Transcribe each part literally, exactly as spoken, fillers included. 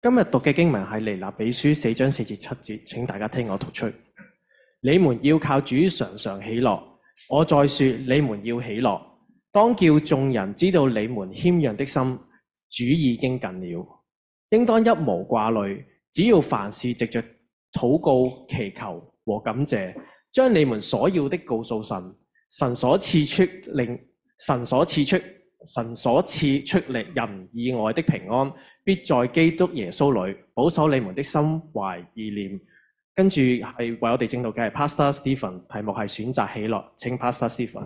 今日讀嘅經文係腓立比書四章四至七節，請大家聽我讀出。你們要靠主常常喜樂，我再說你們要喜樂，當叫眾人知道你們謙讓的心，主已經近了。應當一無掛慮，只要凡事藉着禱告、祈求和感謝，將你們所要的告訴神。神所賜出令神所賜出神所賜出力人意外的平安，必在基督耶穌裏保守你們的心懷意念。跟住係為我哋正道嘅係 Pastor Stephen， 題目係選擇喜樂。請 Pastor Stephen。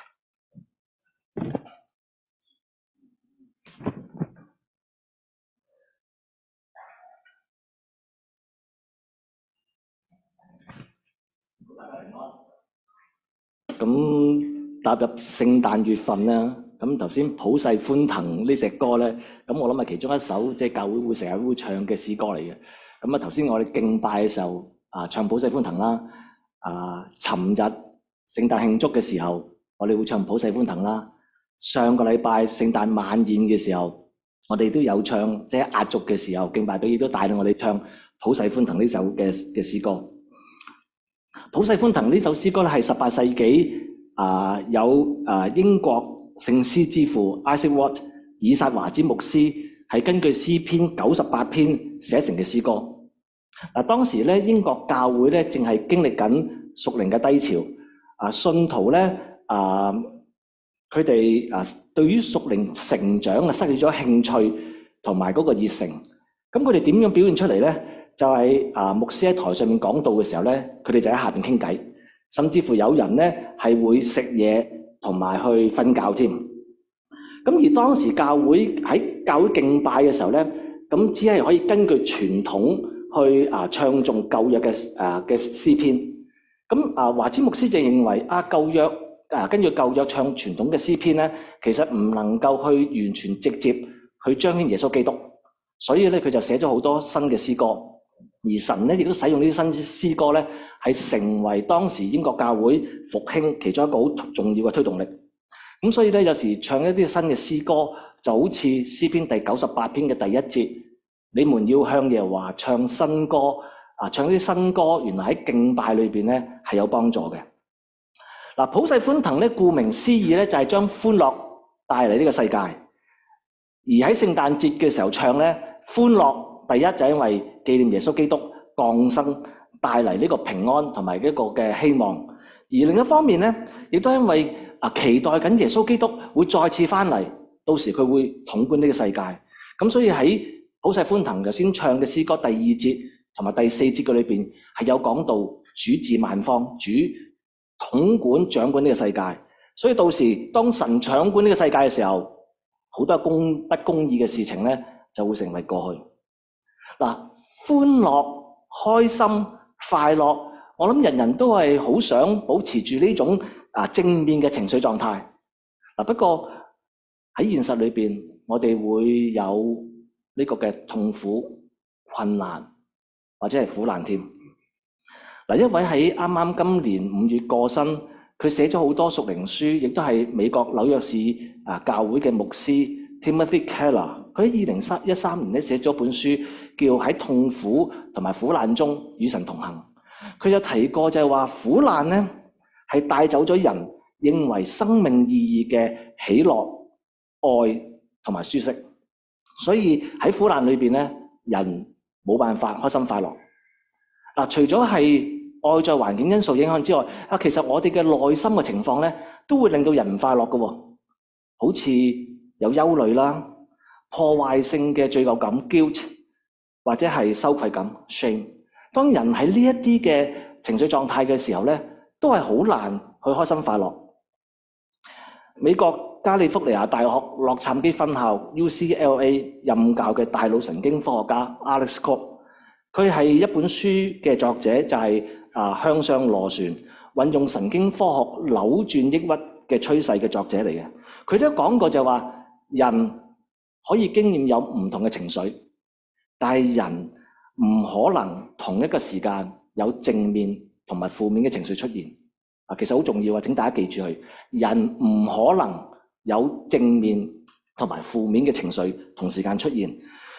咁踏入聖誕月份啦，咁頭先普世歡騰呢隻歌咧，咁我諗係其中一首即係教會會成日會唱嘅詩歌嚟嘅。咁啊頭先我哋敬拜嘅時候啊唱普世歡騰啦，啊尋日聖誕慶祝嘅時候，我哋會唱普世歡騰啦。上個禮拜聖誕晚宴嘅時候，我哋都有唱，即係壓軸嘅時候敬拜隊亦都帶領我哋唱普世歡騰呢首嘅嘅詩歌。普世歡騰呢首詩歌咧係十八世紀啊有啊英國聖詩之父 Isaac Watts 以撒華之牧師係根據詩篇九十八篇寫成嘅詩歌。嗱，當時咧英國教會咧正係經歷緊屬靈嘅低潮，啊信徒咧啊佢哋啊對於屬靈成長啊失去咗興趣同埋嗰個熱誠。咁佢哋點樣表現出嚟咧？就係啊，牧師喺台上面講道嘅時候咧，佢哋就喺下邊傾偈，甚至乎有人咧係會食嘢同埋去瞓覺添。咁而當時教會喺教會敬拜嘅時候咧，咁只係可以根據傳統去啊唱誦舊約嘅啊嘅詩篇。咁啊華之牧師就認為啊舊約啊根據舊約唱傳統嘅詩篇咧，其實唔能夠去完全直接去彰顯耶穌基督，所以咧佢就寫咗好多新嘅詩歌。而神咧亦都使用呢啲新詩歌咧，係成為當時英國教會復興其中一個好重要嘅推動力。咁所以咧，有時唱一啲新嘅詩歌，就好似詩篇第九十八篇嘅第一節，你們要向耶和華唱新歌啊！唱啲新歌，原來喺敬拜裏邊咧係有幫助嘅。嗱，普世歡騰咧，顧名思義咧，就係將歡樂帶嚟呢個世界。而喺聖誕節嘅時候唱咧，歡樂。第一就係因為紀念耶穌基督降生帶嚟呢個平安同埋呢個嘅希望，而另一方面咧，亦都因為啊期待緊耶穌基督會再次翻嚟，到時佢會統管呢個世界。咁所以喺普世歡騰頭先唱嘅詩歌第二節同埋第四節嘅裏邊係有講到主治萬方，主統管掌管呢個世界。所以到時當神掌管呢個世界嘅時候，好多公不公義嘅事情咧就會成為過去。嗱，歡樂、開心、快樂，我諗人人都係好想保持住呢種啊正面嘅情緒狀態。嗱，不過喺現實裏邊，我哋會有呢個嘅痛苦、困難或者係苦難添。嗱，一位喺啱啱今年五月過身，佢寫咗好多屬靈書，亦都係美國紐約市啊教會嘅牧師 Timothy Keller。佢喺二零一三年咧寫咗本書，叫喺痛苦同埋苦難中與神同行。佢有提過就係話，苦難咧係帶走咗人認為生命意義嘅喜樂、愛同埋舒適。所以喺苦難裏邊咧，人冇辦法開心快樂。嗱，除咗係外在環境因素影響之外，啊，其實我哋嘅內心嘅情況咧，都會令到人唔快樂嘅喎。好似有憂慮啦。破壞性嘅罪疚感 guilt 或者係羞愧感 shame。當人喺呢一啲嘅情緒狀態嘅時候咧，都係好難去開心快樂。美國加利福尼亞大學洛杉磯分校 U C L A 任教嘅大腦神經科學家 Alex Cobb， 佢係一本書嘅作者，就係啊向上螺旋運用神經科學扭轉抑鬱嘅趨勢嘅作者嚟嘅。佢都講過就話人可以經驗有唔同嘅情緒，但係人唔可能同一個時間有正面同埋負面嘅情緒出現。啊，其實好重要啊！請大家記住佢，人唔可能有正面同埋負面嘅情緒同時間出現。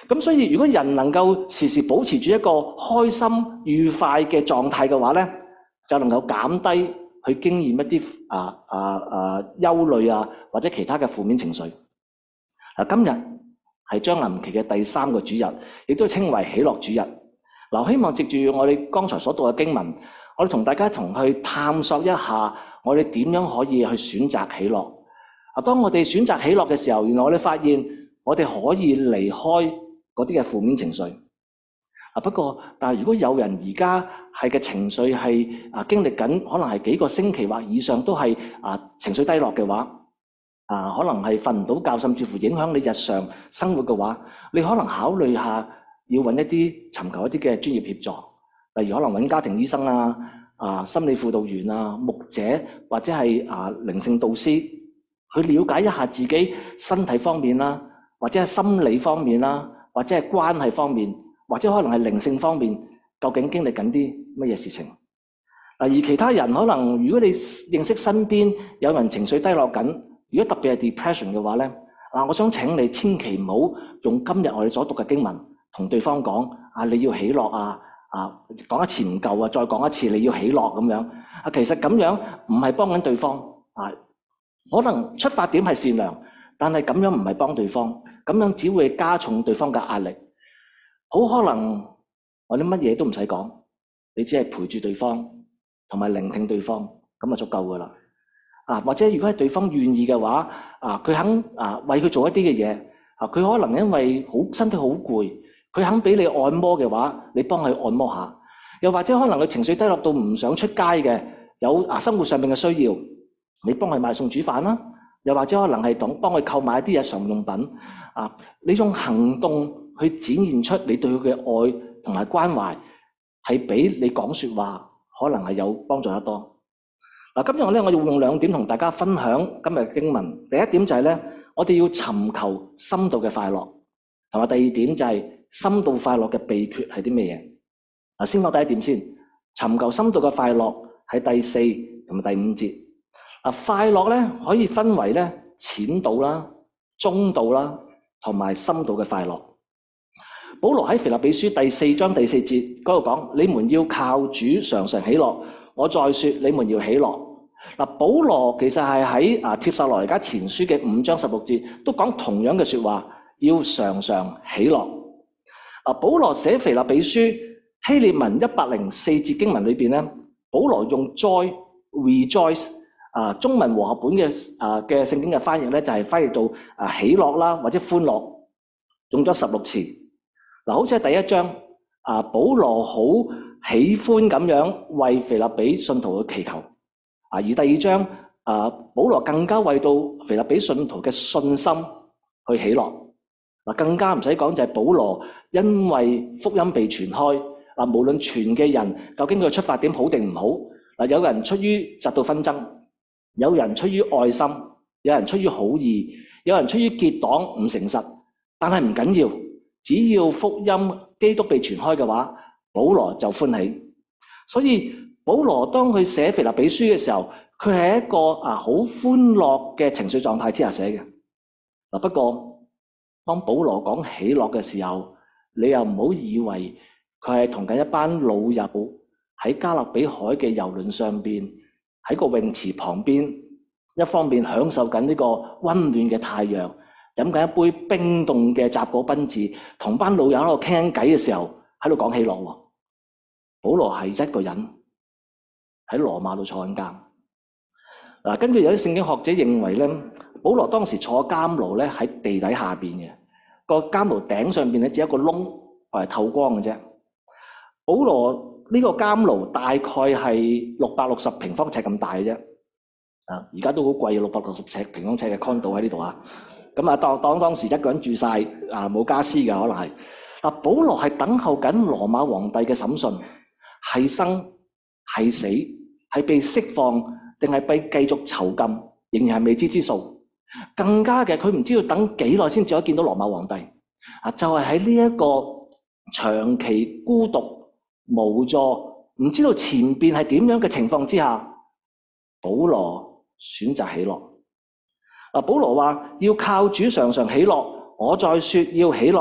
咁所以如果人能夠時時保持住一個開心愉快嘅狀態嘅話咧，就能夠減低去經驗一啲啊啊啊憂慮啊或者其他嘅負面情緒。嗱，今日係將臨期嘅第三個主日，亦都稱為喜樂主日。嗱，希望藉住我哋剛才所讀嘅經文，我哋同大家一同去探索一下，我哋點樣可以去選擇喜樂。啊，當我哋選擇喜樂嘅時候，原來我哋發現我哋可以離開嗰啲嘅負面情緒。啊，不過但係如果有人而家係嘅情緒係啊經歷緊，可能係幾個星期或以上都係啊情緒低落嘅話，啊可能係瞓唔到覺，甚至乎影響你日常生活嘅話，你可能考慮下要揾一啲尋求一啲嘅專業協助，例如可能揾家庭醫生啊、啊心理輔導員啊、牧者或者係啊靈性導師去了解一下自己身體方面啦，或者係心理方面啦，或者係關係方面，或者可能係靈性方面，究竟經歷緊啲乜嘢事情？而其他人可能，如果你認識身邊有人情緒低落緊，如果特別係 depression 嘅話咧，嗱，我想請你千祈唔好用今日我哋所讀嘅經文同對方講啊，你要喜樂啊，啊講一次唔夠啊，再講一次你要喜樂咁樣啊，其實咁樣唔係幫緊對方啊，可能出發點係善良，但係咁樣唔係幫對方，咁樣只會加重對方嘅壓力。好可能我哋乜嘢都唔使講，你只係陪住對方同埋聆聽對方，咁就足夠噶啦。啊，或者如果係對方願意嘅話，啊，佢肯啊為佢做一啲嘅嘢，啊，佢可能因為好身體好攰，佢肯俾你按摩嘅話，你幫佢按摩下。又或者可能佢情緒低落到唔想出街嘅，有啊生活上面嘅需要，你幫佢買餸煮飯啦。又或者可能係當幫佢購買一啲日常用品，啊，你用行動去展現出你對佢嘅愛同埋關懷，係比你講說話可能係有幫助得多。嗱，今日咧我要用兩點同大家分享今日嘅經文。第一點就係咧，我哋要尋求深度嘅快樂，同埋第二點就係深度快樂嘅秘訣係啲咩嘢？嗱，先講第一點先，尋求深度嘅快樂喺第四同埋第五節。啊，快樂咧可以分為咧淺度啦、中度啦，同埋深度嘅快樂。保羅喺腓立比書第四章第四節嗰度講：你們要靠主常常喜樂。我再說，你們要喜樂。嗱，保羅其實係喺啊帖撒羅尼迦前書嘅五章十六節都講同樣嘅說話，要常常喜樂。啊，保羅寫腓立比書希臘文一百零四節經文裏邊咧，保羅用 joy、rejoice 啊，中文和合本嘅啊嘅聖經嘅翻譯咧就係翻譯到啊喜樂啦或者歡樂，用咗十六次。嗱，好似喺第一章啊，保羅好喜歡咁樣為腓立比信徒去祈求，啊，而第二章啊，保羅更加為到腓立比信徒嘅信心去喜樂。嗱，更加唔使講就係保羅因為福音被傳開，啊，無論傳嘅人究竟佢出發點好定唔好，嗱，有人出於嫉妒紛爭，有人出於愛心，有人出於好意，有人出於結黨唔誠實，但係唔緊要，只要福音基督被傳開嘅話，保羅就歡喜。所以保羅當佢寫腓立比書嘅時候，佢係一個啊好歡樂嘅情緒狀態之下寫嘅。嗱，不過當保羅講喜樂嘅時候，你又唔好以為佢係同緊一班老友喺加勒比海嘅遊輪上邊，喺個泳池旁邊，一方面享受緊呢個溫暖嘅太陽，飲緊一杯冰凍嘅雜果賓治，同班老友喺度傾緊偈嘅時候，喺度講喜樂喎。保羅係一個人喺羅馬度坐緊監。嗱，根據有啲聖經學者認為咧，保羅當時坐監牢咧喺地底下邊嘅，個監牢頂上邊咧只有一個窿係透光嘅啫。保羅呢個監牢大概係六百六十平方尺咁大嘅啫。啊，而家都好貴，六百六十尺平方尺嘅 condo 喺呢度啊。咁啊，當當當時一個人住晒啊，冇家私嘅可能係。嗱，保羅係等候緊羅馬皇帝嘅審訊，係生係死，係被釋放定係被繼續囚禁，仍然係未知之數。更加嘅，佢唔知道等幾耐先至可以見到羅馬皇帝。啊，就係喺呢一個長期孤獨無助，唔知道前邊係點樣嘅情況之下，保羅選擇喜樂。啊，保羅話要靠主常常喜樂。我再說要喜樂，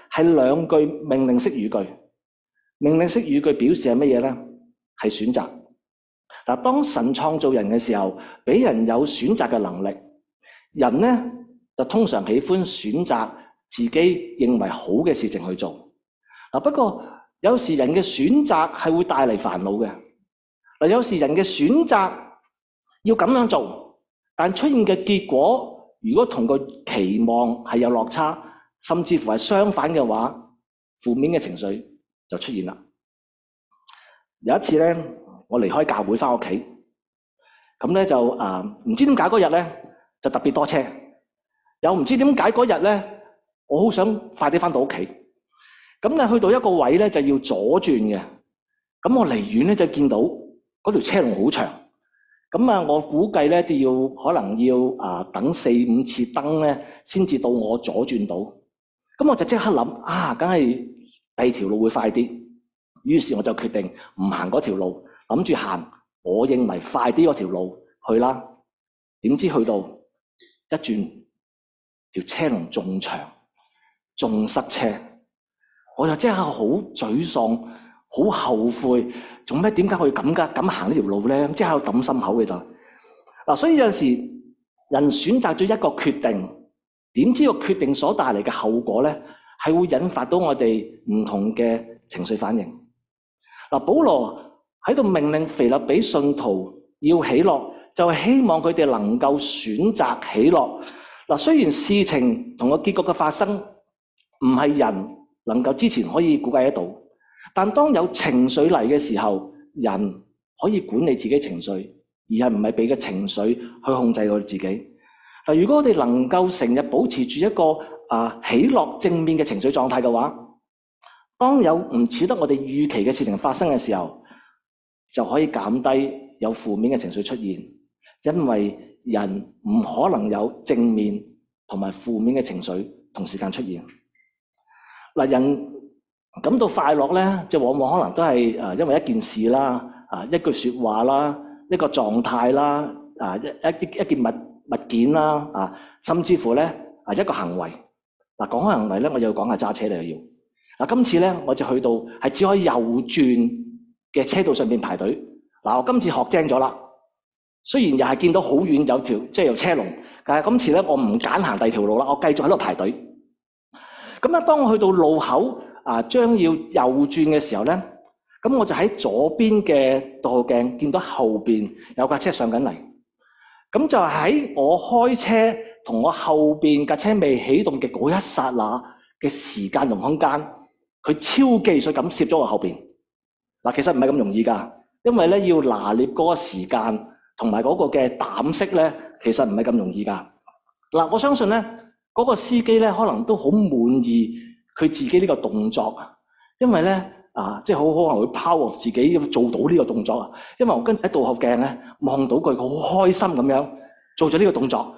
係兩句命令式語句。命令式語句表示係乜嘢咧？係選擇。嗱，當神創造人嘅時候，俾人有選擇嘅能力。人咧就通常喜歡選擇自己認為好嘅事情去做。嗱，不過有時人嘅選擇係會帶嚟煩惱嘅。嗱，有時人嘅選擇要咁樣做，但出現嘅結果，如果同個期望係有落差，甚至乎係相反嘅話，負面嘅情緒就出現啦。有一次咧，我離開教會翻屋企，咁咧就啊唔知點解嗰日咧就特別多車，又唔知點解嗰日咧我好想快啲翻到屋企。咁咧去到一個位咧就要左轉嘅，咁我離遠咧就見到嗰條車龍好長，咁啊我估計咧都要可能要啊等四五次燈咧先至到我左轉到，咁我就即刻諗啊，梗係第二條路會快啲，於是我就決定唔行嗰條路，諗住行我認為快啲嗰條路去啦。點知去到一轉條車龍仲長，仲塞車。我就即刻好沮喪，好後悔，做咩點解可以咁噶？咁行呢條路咧，即係喺度揼心口嘅就嗱。所以有陣時人選擇咗一個決定，點知個決定所帶嚟嘅後果咧，係會引發到我哋唔同嘅情緒反應。嗱，保羅喺度命令腓立比信徒要喜樂，就係希望佢哋能夠選擇喜樂。嗱，雖然事情同個結局嘅發生唔係人能夠之前可以估計得到，但當有情緒嚟嘅時候，人可以管理自己情緒，而係唔係俾個情緒去控制我哋自己。嗱，如果我哋能夠成日保持住一個啊喜樂正面嘅情緒狀態嘅話，當有唔似得我哋預期嘅事情發生嘅時候，就可以減低有負面嘅情緒出現，因為人唔可能有正面同埋負面嘅情緒同時間出現。嗱，人感到快樂咧，即係往往可能都係誒因為一件事啦，啊一句説話啦，一個狀態啦，啊一一一件物物件啦，啊甚至乎咧啊一個行為。嗱，講開行為咧，我又要講下揸車嚟又要。嗱，今次咧我就去到係只可以右轉嘅車道上邊排隊。嗱，我今次學精咗啦。雖然又係見到好遠有條即係有車龍，但係今次咧我唔揀行第二條路啦，我繼續喺度排隊。咁咧，當我去到路口啊，將要右轉嘅時候咧，咁我就喺左邊嘅倒後鏡見到後邊有架車上緊嚟。咁就喺我開車同我後邊架車未起動嘅嗰一剎那嘅時間同空間，佢超技術咁攝咗我後邊。嗱，其實唔係咁容易㗎，因為咧要拿捏嗰個時間同埋嗰個嘅膽識咧，其實唔係咁容易㗎。嗱，我相信咧。嗰個司機咧，可能都好滿意佢自己呢個動作啊，因為咧啊，即係好可能會 power 自己做到呢個動作啊。因為我跟喺倒後鏡咧望到佢好開心咁樣做咗呢個動作。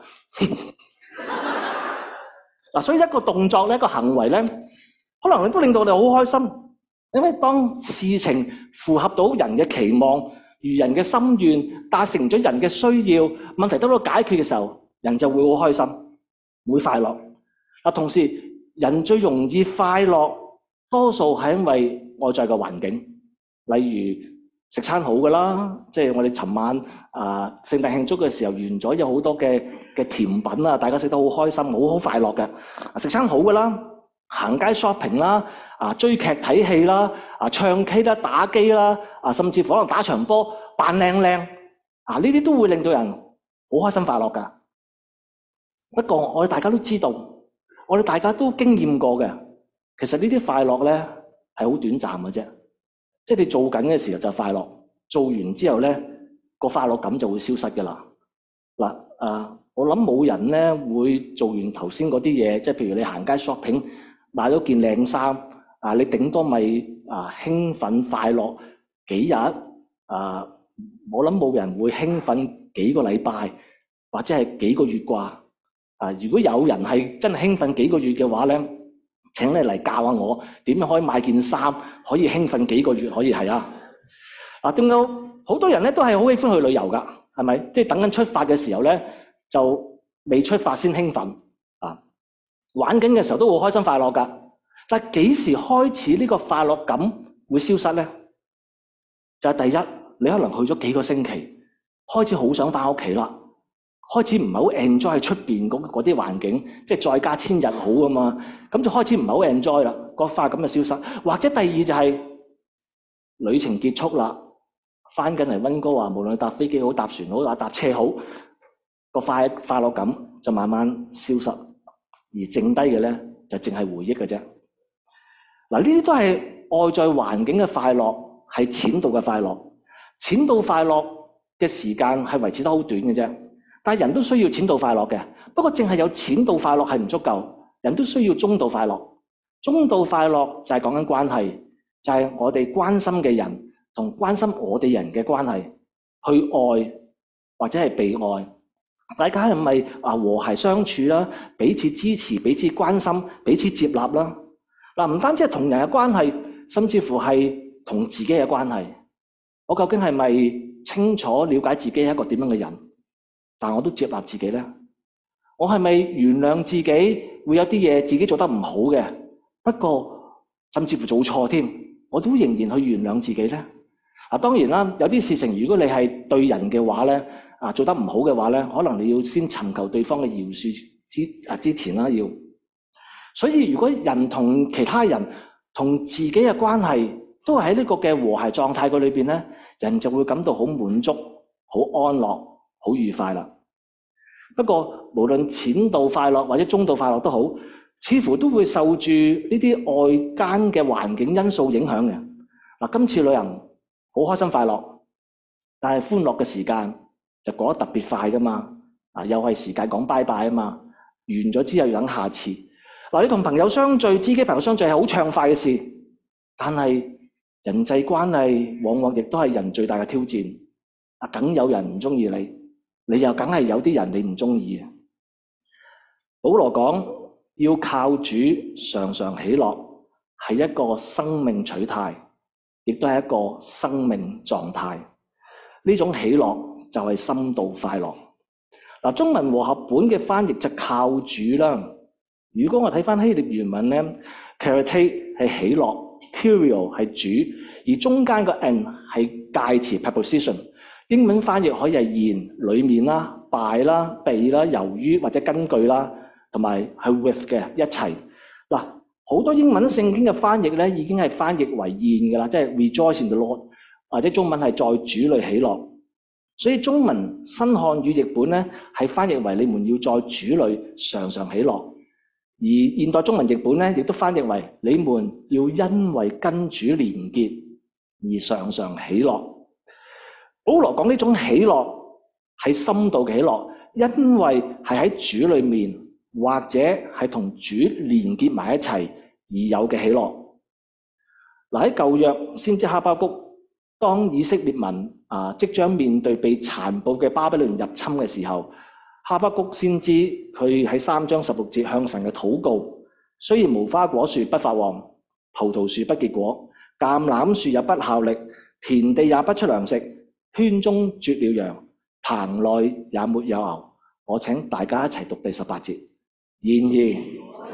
嗱，所以一個動作咧，一個行為咧，可能都令到我哋好開心，因為當事情符合到人嘅期望、如人嘅心願、達成咗人嘅需要、問題得到解決嘅時候，人就會好開心。會快樂。嗱，同時人最容易快樂，多數係因為外在嘅環境，例如食餐好㗎啦，即係我哋尋晚啊聖誕慶祝嘅時候完咗，有好多嘅嘅甜品啊，大家食得好開心，好好快樂嘅。食餐好㗎啦，行街 shopping 啦，啊追劇睇戲啦，啊唱 K 啦，打機啦，啊甚至乎可能打場波扮靚靚，啊呢啲都會令到人好開心快樂㗎。不過我哋大家都知道，我哋大家都經驗過嘅，其實呢啲快樂咧係好短暫嘅啫。即係你做緊嘅時候就快樂，做完之後咧個快樂感就會消失㗎啦。嗱，誒，我諗冇人咧會做完頭先嗰啲嘢，即係譬如你行街 shopping 買咗件靚衫，啊，你頂多咪啊興奮快樂幾日，啊，我諗冇人會興奮幾個禮拜或者係幾個月啩。啊！如果有人係真係興奮幾個月嘅話咧，請你嚟教下我點樣可以買件衫可以興奮幾個月，可以係啊！嗱，仲有好多人咧都係好喜歡去旅遊㗎，係咪？即係等緊出發嘅時候咧，就未出發先興奮啊！玩緊嘅時候都好開心快樂㗎。 但係幾時開始呢個快樂感會消失呢？就係第一，你可能去咗幾個星期，開始好想翻屋企啦，開始唔係好 enjoy 喺出邊嗰嗰啲環境，即係再加千日好啊嘛，咁就開始唔係好 enjoy 啦，個快樂感就消失。或者第二就係旅程結束啦，翻緊嚟溫哥華，無論搭飛機好、搭船好、或搭車好，個快快樂感就慢慢消失，而剩低嘅咧就淨係回憶嘅啫。嗱，呢啲都係外在環境嘅快樂，係淺度嘅快樂。淺度快樂嘅時間係維持得好短嘅啫，但係人都需要淺度快樂嘅。不過淨係有淺度快樂係唔足夠，人都需要中度快樂。中度快樂就係講緊關係，就係我哋關心嘅人同關心我哋人嘅關係，去愛或者係被愛。大家係咪啊和諧相處啦，彼此支持、彼此關心、彼此接納啦？嗱，唔單止係同人嘅關係，甚至乎係同自己嘅關係。我究竟係咪清楚了解自己係一個點樣嘅人？但我都接納自己呢？我係咪原諒自己會有啲嘢自己做得唔好嘅？不過甚至乎做錯添，我都仍然去原諒自己呢？啊，當然啦，有啲事情如果你係對人嘅話呢，啊做得唔好嘅話呢，可能你要先尋求對方嘅饒恕之啊之前啦，要。所以如果人同其他人同自己嘅關係都係喺呢個嘅和諧狀態嘅裏邊咧，人就會感到好滿足、好安樂、好愉快啦。不過無論淺度快樂或者中度快樂都好，似乎都會受住呢啲外間嘅環境因素影響嘅。嗱，今次旅行好開心快樂，但係歡樂嘅時間就過得特別快噶嘛。啊，又係時間講拜拜啊嘛，完咗之後要等下次。嗱，你同朋友相聚、知己朋友相聚係好暢快嘅事，但係人際關係往往亦都係人最大嘅挑戰。啊，梗有人唔中意你，你又梗係有啲人你唔中意。保羅講要靠主常常喜樂，係一個生命取態，亦都係一個生命狀態。呢種喜樂就係深度快樂。嗱，中文和合本嘅翻譯就靠主啦。如果我睇翻希臘原文咧 ，charite 係喜樂 ，curio 係主，而中間個 n 係介詞 preposition。英文翻譯可以係然、裡面啦、by 啦、被啦、由於或者根據啦，同埋係 with 嘅一齊。嗱，好多英文聖經嘅翻譯咧，已經係翻譯為現㗎啦，即係 rejoice in the Lord，或者中文係在主裏喜樂。所以中文新漢語譯本咧係翻譯為你們要在主裏常常喜樂。而現代中文譯本咧，亦都翻譯為你們要因為跟主連結而常常喜樂。保羅講呢種喜樂係深度嘅喜樂，因為係喺主裏面或者係同主連結埋一齊而有嘅喜樂。嗱，喺舊約先知哈巴谷，當以色列民啊即將面對被殘暴嘅巴比倫入侵嘅時候，哈巴谷先知佢喺三章十六節向神嘅禱告，雖然無花果樹不發旺，葡萄樹不結果，橄欖樹也不效力，田地也不出糧食，圈中絕了羊，棚內也沒有牛。我請大家一齊讀第十八節。然而，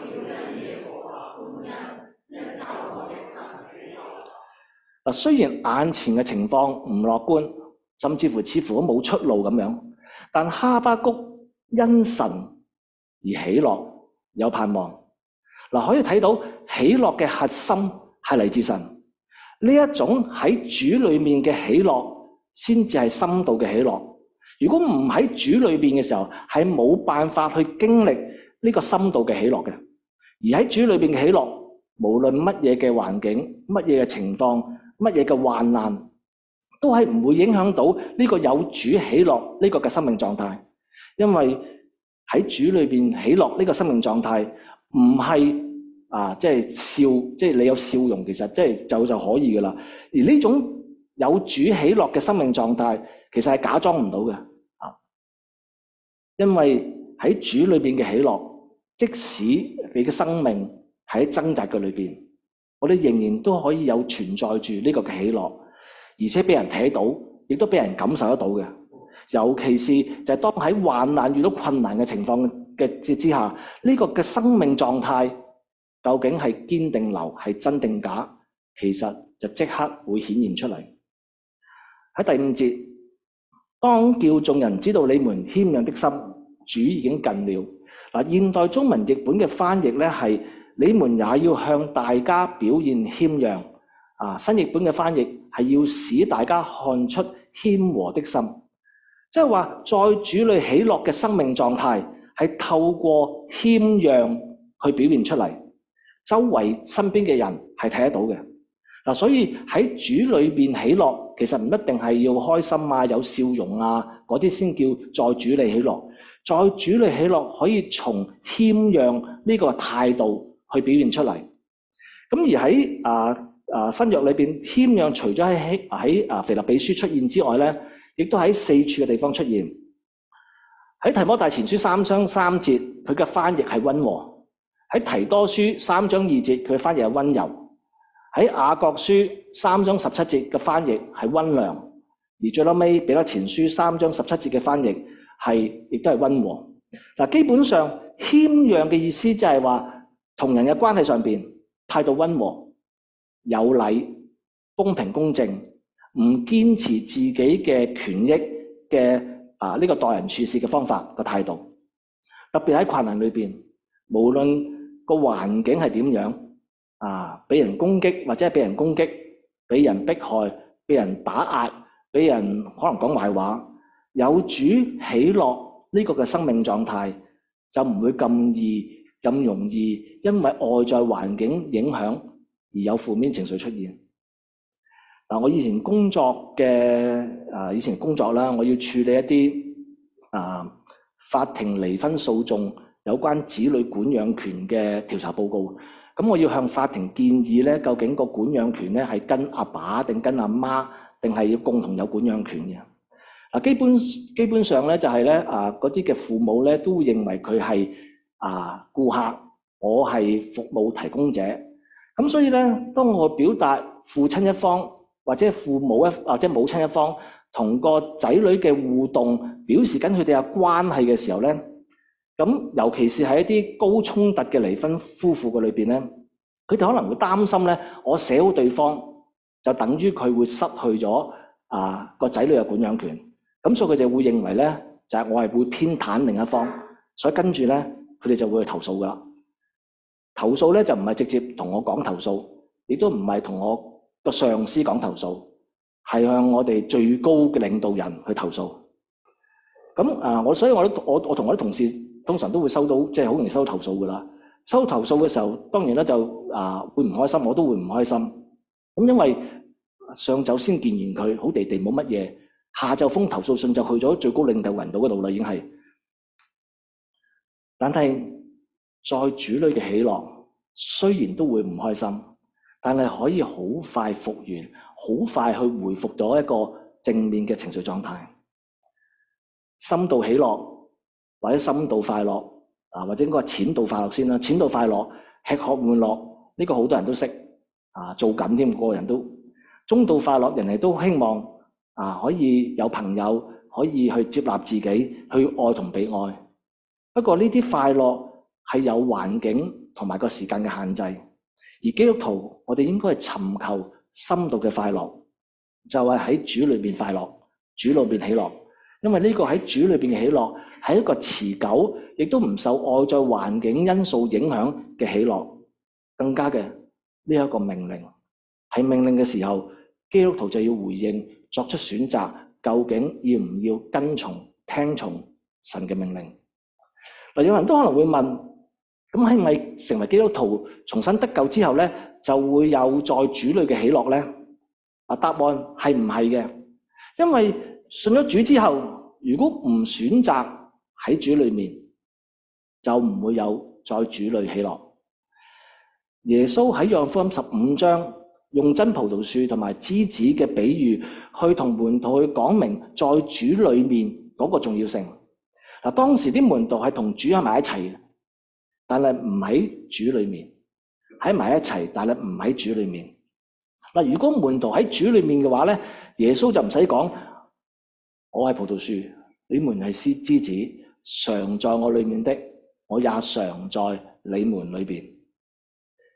嗱，雖然眼前嘅情況唔樂觀，甚至乎似乎都冇出路咁樣，但哈巴谷因神而喜樂，有盼望。嗱，可以睇到喜樂嘅核心係嚟自神。呢一種喺主裏面嘅喜樂，先至係深度嘅喜樂。如果唔喺主裏面嘅時候，係冇辦法去經歷呢個深度嘅喜樂嘅。而喺主裏面嘅喜樂，無論乜嘢嘅環境、乜嘢嘅情況、乜嘢嘅患難，都係唔會影響到呢個有主喜樂呢個嘅生命狀態。因為喺主裏邊喜樂呢個生命狀態，唔係啊，即係笑，即係你有笑容，其實即係就就可以噶啦。而呢種有主喜樂嘅生命狀態，其實係假裝唔到嘅啊。因為喺主裏邊嘅喜樂，即使你嘅生命喺掙扎嘅裏邊，我哋仍然都可以有存在住呢個嘅喜樂，而且俾人睇到，亦都俾人感受得到嘅。尤其是就係當喺患難遇到困難嘅情況嘅之下，呢個嘅生命狀態究竟係堅定流，係真定假，其實就即刻會顯現出嚟。喺第五節，當叫眾人知道你們謙讓的心，主已經近了。嗱，現代中文譯本嘅翻譯咧係你們也要向大家表現謙讓。啊，新譯本嘅翻譯係要使大家看出謙和的心，即係話在主裏喜樂嘅生命狀態係透過謙讓去表現出嚟，周圍身邊嘅人係睇得到嘅。嗱，所以喺主裏邊喜樂，其實唔一定係要開心啊、有笑容啊嗰啲先叫在主裏喜樂。在主裏喜樂可以從謙讓呢個態度去表現出嚟。咁而喺啊啊新約裏邊，謙讓除咗喺喺啊腓立比書出現之外咧，亦都喺四處嘅地方出現。喺提摩太前書三章三節，佢嘅翻譯係溫和；喺提多書三章二節，佢嘅翻譯係溫柔。喺雅各書三章十七節嘅翻譯係溫良，而最後尾彼得前書三章十七節嘅翻譯係亦都係溫和。嗱，基本上謙讓嘅意思就係話同人嘅關係上邊態度溫和、有禮、公平公正，唔堅持自己嘅權益嘅啊呢個待人處事嘅方法嘅態度。特別喺困難裏邊，無論個環境係點樣。啊！俾人攻擊或者係俾人攻擊，俾人迫害，俾人打壓，俾人可能講壞話，有主喜樂呢個嘅生命狀態，就唔會咁易咁容易因為外在環境影響而有負面情緒出現。嗱、啊，我以前工作嘅啊，以前工作啦，我要處理一啲啊法庭離婚訴訟有關子女管養權嘅調查報告。咁我要向法庭建議咧，究竟個管養權咧係跟阿爸定跟阿媽，定係要共同有管養權嘅？嗱，基本基本上咧就係咧啊，嗰啲嘅父母咧都會認為佢係啊顧客，我係服務提供者。咁所以咧，當我表達父親一方或者父母一或者母親一方同個仔女嘅互動，表示緊佢哋嘅關係嘅時候咧。咁尤其是喺一啲高衝突嘅離婚夫婦嘅裏邊咧，佢哋可能會擔心咧，我寫好對方就等於佢會失去咗啊個仔女嘅管養權。咁所以佢哋會認為咧，就係我係會偏袒另一方，所以跟住咧佢哋就會去投訴噶啦。投訴咧就唔係直接同我講投訴，亦都唔係同我個上司講投訴，係向我哋最高嘅領導人去投訴。咁啊，我所以我都我我同我啲同事。通常都會收到，即係好容易收到投訴噶啦。收投訴嘅時候，當然咧就啊會唔開心，我都會唔開心。咁因為上晝先見完佢，好地地冇乜嘢，下晝封投訴信就去咗最高領導人度嗰度啦，已經係。但係在主裏嘅喜樂，雖然都會唔開心，但係可以好快復原，好快去回復咗一個正面嘅情緒狀態，深度喜樂。或者深度快樂啊，或者應該係淺度快樂先啦。淺度快樂，吃喝玩樂呢個好多人都識啊，做緊添，個個人都。中度快樂，人哋都希望啊可以有朋友，可以去接納自己，去愛同被愛。不過呢啲快樂係有環境同埋個時間嘅限制。而基督徒，我哋應該係尋求深度嘅快樂，就係喺主裏邊快樂，主裏邊喜樂。因為呢個喺主裏邊嘅喜樂係一個持久，亦都唔受外在環境因素影響嘅喜樂，更加嘅呢一個命令。係命令嘅時候，基督徒就要回應，作出選擇，究竟要唔要跟從、聽從神嘅命令？嗱，有人都可能會問，咁係咪成為基督徒重新得救之後咧，就會有在主裏嘅喜樂咧？啊，答案係唔係嘅？因為信咗主之後，如果唔選擇喺主裏面，就唔會有在主裏喜樂。耶穌喺約翰福音十五章用真葡萄樹同埋枝子嘅比喻，去同門徒去講明在主裏面嗰個重要性。嗱，當時啲門徒係同主喺埋一齊嘅，但係唔喺主裏面，喺埋一齊，但係唔喺主裏面。嗱，如果門徒喺主裏面嘅話咧，耶穌就唔使講。我係葡萄樹，你們係枝子，常在我裏面的，我也常在你們裏邊。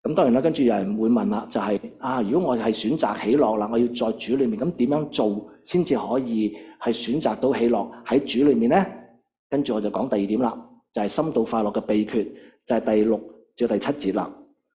咁當然啦，跟住有人會問啦，就係、是、啊，如果我係選擇喜樂啦，我要在主裏面，咁點樣做先至可以係選擇到喜樂喺主裏面呢？跟住我就講第二點啦，就係、是、深度快樂嘅秘訣，就係、是、第六至第七節啦。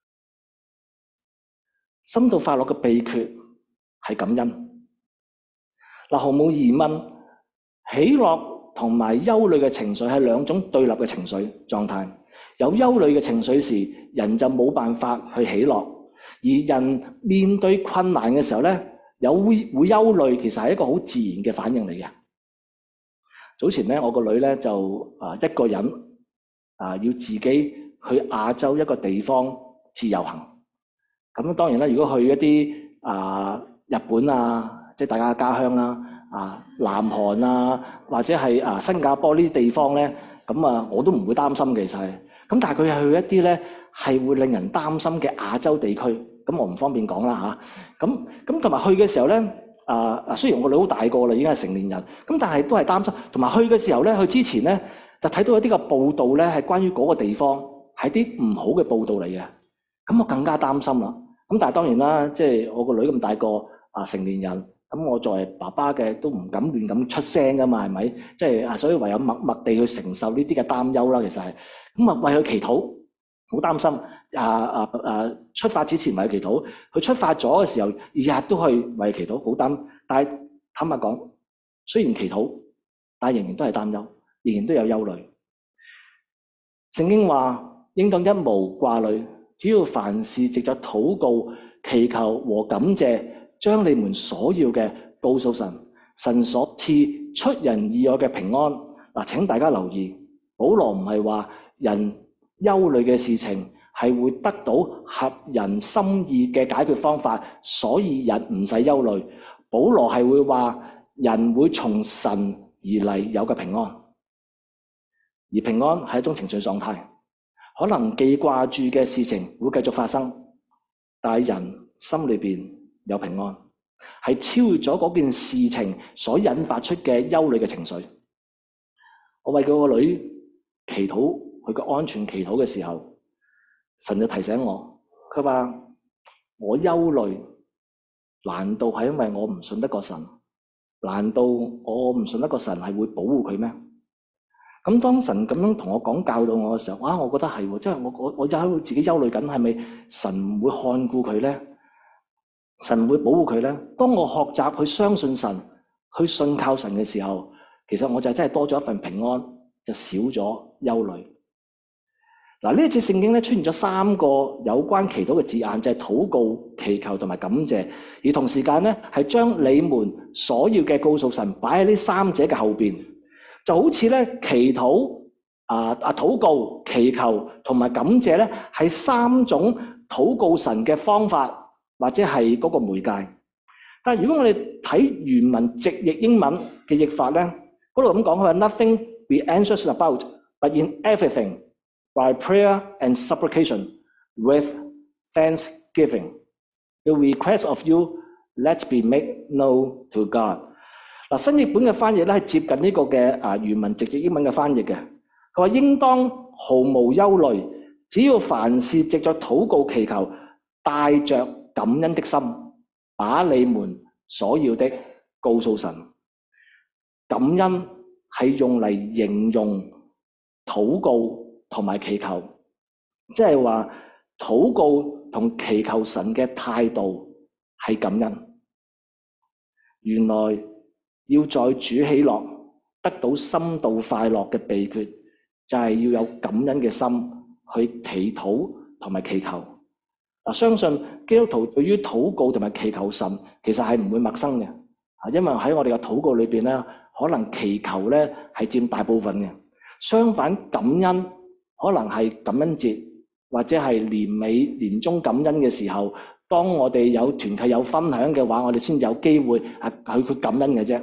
深度快樂嘅秘訣係感恩。嗱，毫無疑問，喜樂同埋憂慮嘅情緒係兩種對立嘅情緒狀態。有憂慮嘅情緒時，人就冇辦法去喜樂；而人面對困難嘅時候呢，有會會憂慮，其實係一個好自然嘅反應嚟嘅。早前呢，我個女呢就啊一個人啊要自己去亞洲一個地方自由行。咁當然啦，如果去一啲啊日本啊，即係大家嘅家鄉啦，啊南韓啊，或者係啊新加坡呢啲地方咧，咁啊我都唔會擔心嘅，其實係。咁但係佢係去一啲咧係會令人擔心嘅亞洲地區，咁我唔方便講啦嚇。咁咁同埋去嘅時候咧，啊啊雖然我個女好大個啦，已經係成年人，咁但係都係擔心。同埋去嘅時候咧，去之前咧就睇到一啲嘅報道咧，係關於嗰個地方係啲唔好嘅報道嚟嘅，咁我更加擔心啦。咁但係當然啦，即係我個女咁大個啊成年人，咁我作為爸爸嘅都唔敢亂咁出聲噶嘛，係咪？即係啊，所以唯有默默地去承受呢啲嘅擔憂啦。其實係咁啊，為佢祈禱，好擔心啊啊啊！出發之前為佢祈禱，佢出發咗嘅時候，日日都去為佢祈禱，好擔。但係坦白講，雖然祈禱，但係仍然都係擔憂，仍然都有憂慮。聖經話應當一無掛慮，只要凡事藉着禱告、祈求和感謝，將你們所要嘅告訴神，神所賜出人意外嘅平安。嗱，請大家留意，保羅唔係話人憂慮嘅事情係會得到合人心意嘅解決方法，所以人唔使憂慮。保羅係會話人會從神而嚟有嘅平安，而平安係一種情緒狀態。可能記掛住嘅事情會繼續發生，但係人心裏邊有平安，係超越咗嗰件事情所引發出嘅憂慮嘅情緒。我為佢個女祈禱，佢嘅安全祈禱嘅時候，神就提醒我，佢話我憂慮，難道係因為我唔信得過神？難道我唔信得過神係會保護佢咩？咁當神咁樣同我講教導我嘅時候，哇！我覺得係喎，即係我我我憂自己憂慮緊，係咪神唔會看顧佢咧？神唔會保護佢咧？當我學習去相信神、去信靠神嘅時候，其實我就真係多咗一份平安，就少咗憂慮。嗱，呢一次聖經咧出現咗三個有關祈禱嘅字眼，就係禱告、祈求同埋感謝，而同時間咧係將你們所要嘅告訴神擺喺呢三者嘅後邊。就好似咧祈禱啊啊禱告、祈求同埋感謝咧，係三種禱告神嘅方法或者係嗰個媒介。但係如果我哋睇原文直譯英文嘅譯法咧，嗰度咁講，佢話 Nothing be anxious about, but in everything by prayer and supplication with thanksgiving, the request of you let be made known to God。嗱，新譯本嘅翻譯咧係接近呢個嘅啊原文直接英文嘅翻譯嘅。佢話應當毫無憂慮，只要凡事藉着禱告祈求，帶着感恩的心，把你們所要的告訴神。感恩係用嚟形容禱告同埋祈求，即係話禱告同祈求神嘅態度係感恩。原來要在主喜樂，得到深度快樂嘅秘訣，就係要有感恩嘅心去祈禱同埋祈求。嗱，相信基督徒對於禱告同埋祈求神，其實係唔會陌生嘅。啊，因為喺我哋嘅禱告裏邊咧，可能祈求咧係佔大部分嘅。相反，感恩可能係感恩節或者係年尾年終感恩嘅時候，當我哋有團契有分享嘅話，我哋先有機會啊去去感恩嘅啫。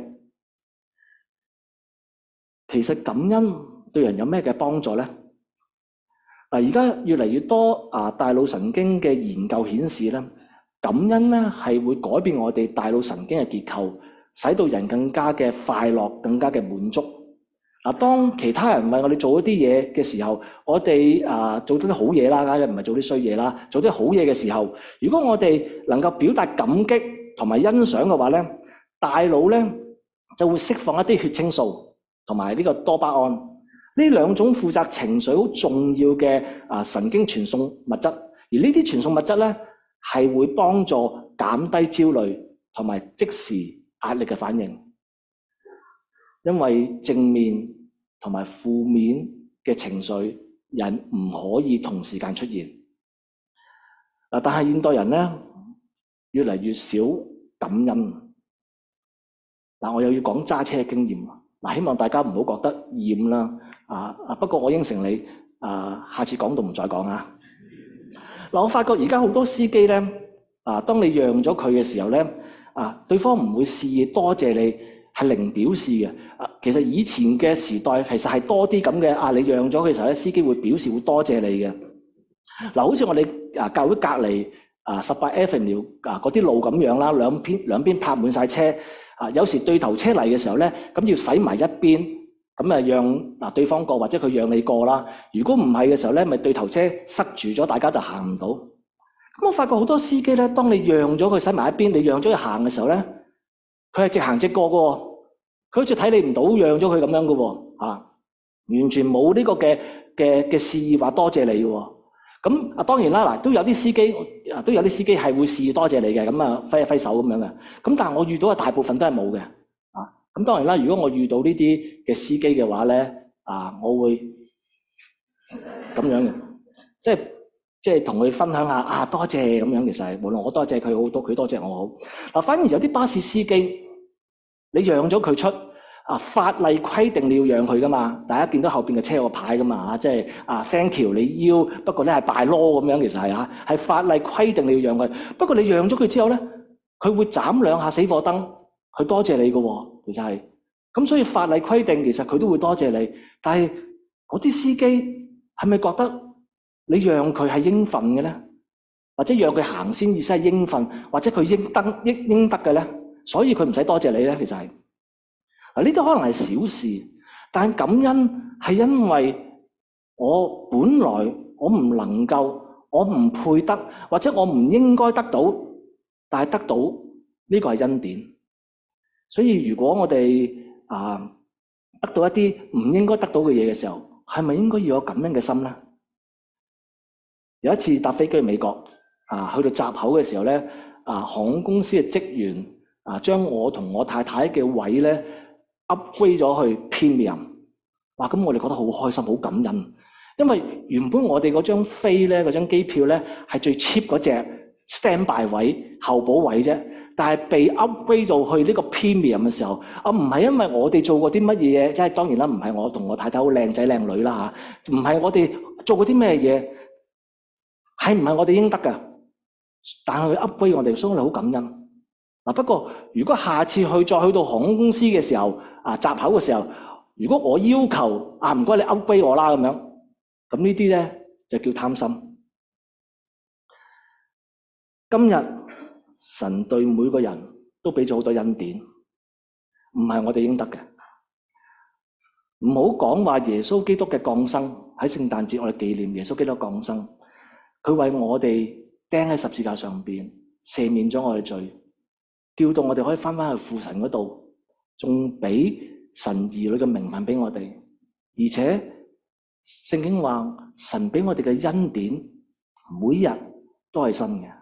其實感恩對人有咩嘅幫助呢？嗱，而家越嚟越多啊大腦神經嘅研究顯示咧，感恩咧係會改變我哋大腦神經嘅結構，使到人更加嘅快樂，更加嘅滿足。 嗱，當其他人為我哋做一啲嘢嘅時候，我哋啊做咗啲好嘢啦，梗係唔係做啲衰嘢啦？做啲好嘢嘅時候，如果我哋能夠表達感激同埋欣賞嘅話咧，大腦咧就會釋放一啲血清素同埋呢個多巴胺，呢兩種負責情緒好重要嘅啊神經傳送物質，而呢啲傳送物質咧係會幫助減低焦慮同埋即時壓力嘅反應。因為正面同埋負面嘅情緒，人唔可以同時間出現。但係現代人咧越嚟越少感恩。我又要講揸車嘅經驗。希望大家唔好覺得厭啦。啊啊，不過我應承你，啊，下次講到唔再講啊。嗱，我發覺而家好多司機咧，啊，當你讓咗佢嘅時候咧，啊，對方唔會示意多謝你。係零表示嘅，啊，其實以前嘅時代其實係多啲咁嘅，啊，你讓咗嘅時候咧，司機會表示會多謝你嘅。嗱，好似我哋啊教會隔離啊十八 Avenue 啊嗰啲路咁樣啦，兩邊兩邊泊滿晒車，啊，有時對頭車嚟嘅時候咧，咁要駛埋一邊，咁啊讓嗱對方過或者佢讓你過啦。如果唔係嘅時候咧，咪對頭車塞住咗，大家就行唔到。咁我發覺好多司機咧，當你讓咗佢駛埋一邊，你讓咗佢行嘅時候咧，佢係直行直過嘅喎，佢好似睇你唔到，讓咗佢咁樣嘅喎，啊，完全冇呢個嘅嘅嘅示意話多謝你嘅喎。咁啊當然啦，嗱都有啲司機啊都有啲司機係會示意多謝你嘅，咁啊揮一揮手咁樣嘅。咁但係我遇到嘅大部分都係冇嘅，啊咁當然啦，如果我遇到呢啲嘅司機嘅話咧，啊我會咁樣嘅，即係即係同佢分享下啊多謝咁樣。其實係無論我多謝佢好多，佢多謝我好。嗱反而有啲巴士司機。你讓咗佢出啊，法例規定你要讓佢噶嘛？大家見到後邊嘅車有個牌噶嘛？即係啊 ，thank you 你要，不過咧係 by law咁樣，其實係啊，係法例規定你要讓佢。不過你讓咗佢之後咧，佢會斬兩下死火燈，佢多謝你噶喎，其實係。咁所以法例規定，其實佢都會多謝你。但係嗰啲司機係咪覺得你讓佢係應份嘅咧？或者讓佢行先意思係應份，或者佢應得應應得嘅咧？所以佢唔使多謝你咧，其實係啊，呢啲可能係小事，但感恩係因為我本來我唔能夠，我唔配得，或者我唔應該得到，但係得到呢個係恩典。所以如果我哋啊得到一啲唔應該得到嘅嘢嘅時候，係咪應該要有感恩嘅心咧？有一次搭飛機去美國啊，去到閘口嘅時候咧，啊航空公司嘅職員。啊！將我同我太太嘅位咧 upgrade 咗去 premium， 哇！咁我哋覺得好開心，好感恩，因為原本我哋嗰張飛咧，嗰張機票咧係最 cheap 嗰隻 standby 位候補位啫，但係被 upgrade 到去呢個 premium 嘅時候，啊唔係因為我哋做過啲乜嘢嘢，即係當然啦，唔係我同我太太好靚仔靚女啦嚇，唔係我哋做過啲咩嘢，係唔係我哋應得㗎？但係佢 upgrade 我哋，所以我哋好感恩。嗱，不過如果下次去再去到航空公司嘅時候，啊閘口嘅時候，如果我要求啊唔該你 upgrade 我啦咁樣，咁呢啲咧就叫貪心。今日神對每個人都俾咗好多恩典，唔係我哋應得嘅。唔好講話耶穌基督嘅降生，喺聖誕節我哋紀念耶穌基督降生，佢為我哋釘喺十字架上邊，赦免咗我哋罪。叫到我哋可以翻返去父神嗰度，仲俾神兒女嘅名分俾我哋，而且聖經話神俾我哋嘅恩典每日都係新嘅。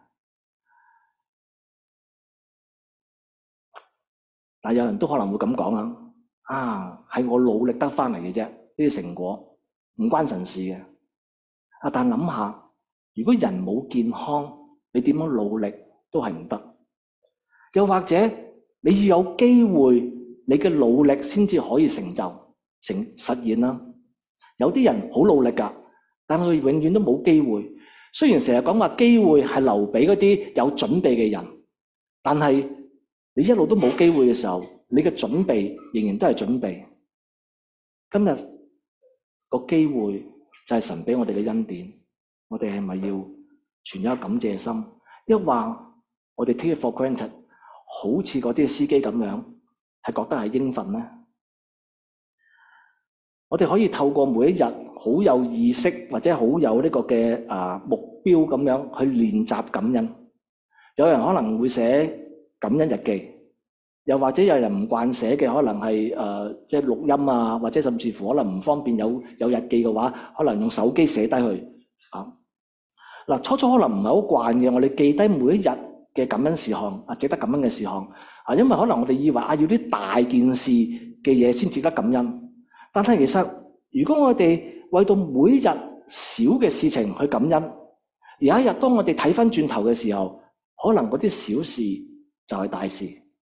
但有人都可能會咁講啊，啊係我努力得翻嚟嘅啫，呢啲成果唔關神事嘅。啊，但諗下，如果人冇健康，你點樣努力都係唔得。又或者你要有機會，你嘅努力先至可以成就成實現啦。有啲人好努力㗎，但佢永遠都冇機會。雖然成日講話機會係留俾嗰啲有準備嘅人，但係你一路都冇機會嘅時候，你嘅準備仍然都係準備。今日個機會就係神俾我哋嘅恩典，我哋係咪要存有感謝心？一話我哋 take it for granted。好似嗰啲司機咁樣，係覺得係應份咧。 我哋可以透過每一日好有意識或者好有呢個嘅啊目標咁樣去練習感恩。有人可能會寫感恩日記，又或者有人唔慣寫嘅，可能係誒即係錄音啊，或者甚至乎可能唔方便有有日記嘅話，可能用手機寫低佢啊。嗱，初初可能唔係好慣嘅，我哋記低每一日嘅感恩事項啊，值得感恩嘅事項啊，因為可能我哋以為啊要啲大件事嘅嘢先值得感恩，但係其實如果我哋為到每一日小嘅事情去感恩，有一日當我哋睇翻轉頭嘅時候，可能嗰啲小事就係大事。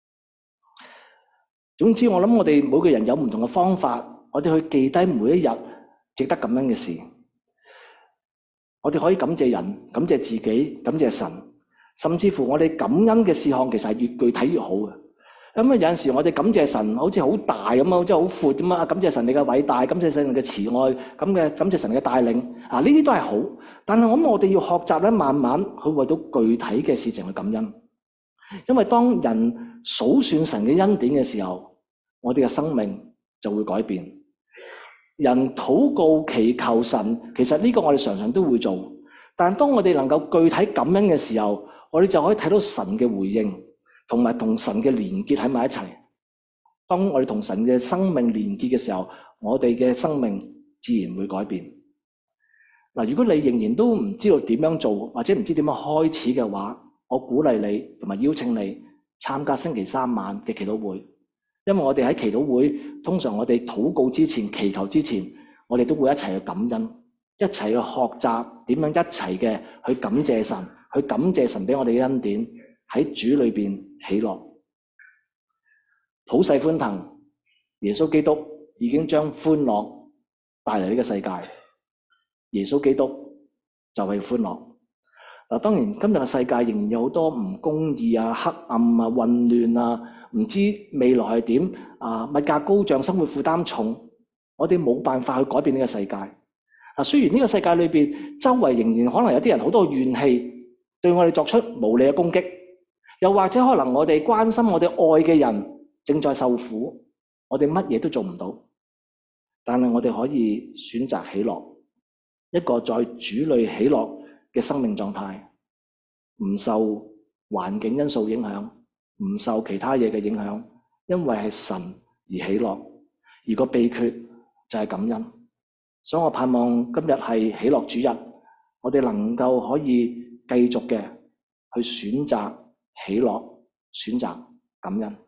總之，我諗我哋每個人有唔同嘅方法，我哋去記低每一日值得感恩嘅事。我哋可以感謝人、感謝自己、感謝神，甚至乎我哋感恩嘅事項其實係越具體越好嘅。咁啊，有陣時我哋感謝神好似好大咁啊，好似好闊咁啊！感謝神你嘅偉大，感謝神你嘅慈愛，咁嘅感謝神嘅帶領啊！呢啲都係好，但係我諗我哋要學習咧，慢慢去為到具體嘅事情去感恩。因為當人數算神嘅恩典嘅時候，我哋嘅生命就會改變。人禱告祈求神，其實呢個我哋常常都會做，但當我哋能夠具體感恩嘅時候，我哋就可以睇到神嘅回應。同埋同神嘅連結喺埋一齊。當我哋同神嘅生命連結嘅時候，我哋嘅生命自然會改變。嗱，如果你仍然都唔知道點樣做，或者唔知點樣開始嘅話，我鼓勵你同埋邀請你參加星期三晚嘅祈禱會。因為我哋喺祈禱會，通常我哋禱告之前、祈求之前，我哋都會一齊去感恩，一齊去學習點樣一齊嘅去感謝神，去感謝神俾我哋嘅恩典。喺主裏邊喜樂，普世歡騰。耶穌基督已經將歡樂帶嚟呢個世界。耶穌基督就係歡樂。嗱，當然今日嘅世界仍然有好多唔公義啊、黑暗啊、混亂啊，唔知未來係點啊，物價高漲，生活負擔重，我哋冇辦法去改變呢個世界。啊，雖然呢個世界裏邊周圍仍然可能有啲人好多怨氣，對我哋作出無理嘅攻擊。又或者可能我哋關心我哋愛嘅人正在受苦，我哋乜嘢都做唔到，但係我哋可以選擇喜樂，一個在主裏喜樂嘅生命狀態，唔受環境因素影響，唔受其他嘢嘅影響，因為係神而喜樂，而個秘訣就係感恩。所以我盼望今日係喜樂主日，我哋能夠可以繼續嘅去選擇喜樂，選擇感恩。